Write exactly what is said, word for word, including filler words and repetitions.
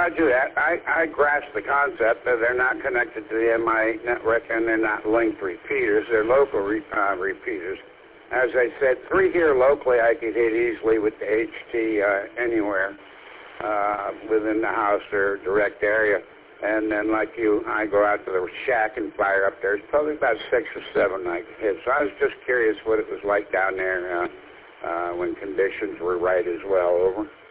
roger that. I, I grasp the concept that they're not connected to the M I network and they're not linked repeaters. They're local re, uh, repeaters. As I said, three here locally I could hit easily with the H T uh, anywhere uh, within the house or direct area. And then like you, I go out to the shack and fire up there. It's probably about six or seven I could hit. So I was just curious what it was like down there uh, uh, when conditions were right as well. Over.